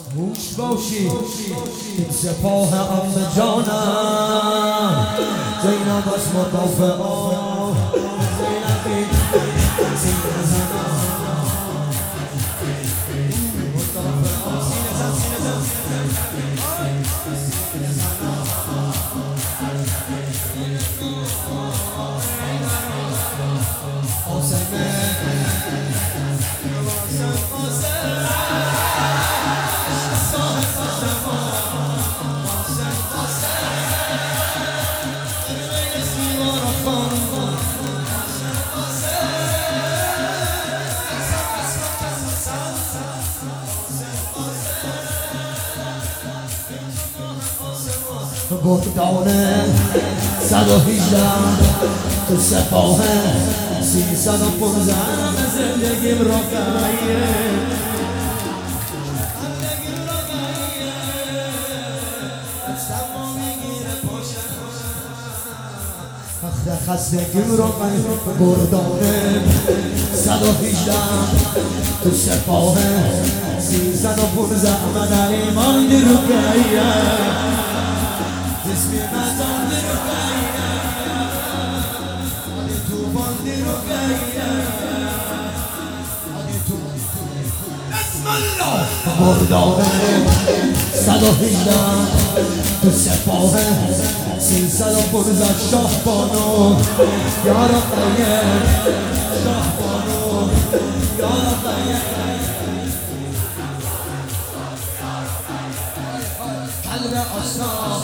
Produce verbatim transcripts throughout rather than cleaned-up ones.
هوش باشی این سپاه عم جانم زینب از مدافعان زینبی سینه زنم مدافعان سینه زن سینه زن سینه زنم حسینه بردانه صد و هیجده تو سپاه سیصد و پونزده زندگیم رو قایه خستگیم رو قایه بردانه صد و هیجده تو سپاه سیصد و پونزده من ایمان دی رو قایه اسمی مزان دی رو قایه آدی توفان دی رو قایه آدی توفان بسم الله بردانه صد و هیجده تو سپاه سیصد و پونزده شاه بانو یار قایه شاه بانو یار قایه قلب آسنا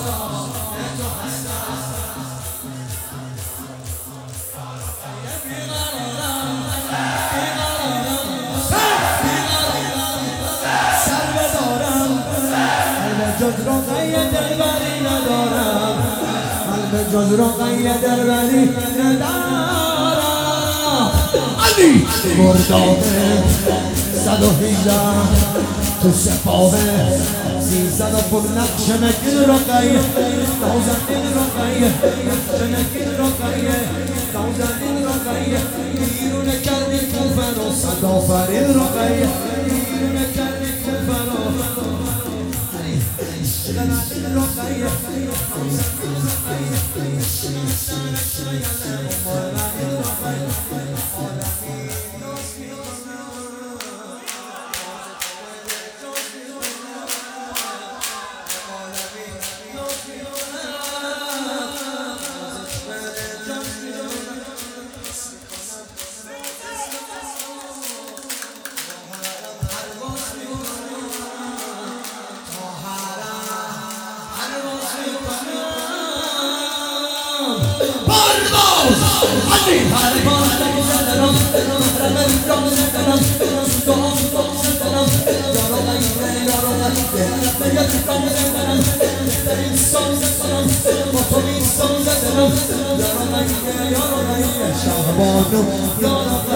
جز رو قیه دلبری ندارم قلب جز رو قیه دلبری ندارم علی بردانه صد و هیجده تو سپاه سیصد و پر نقش نگیر رو قیه دوزندین رو قیه نقش نگیر رو قیه دوزندین رو قیه بیرون کردی کوفه رو صد آفرین رو قیه بیرون کردی کوفه رو شهبانو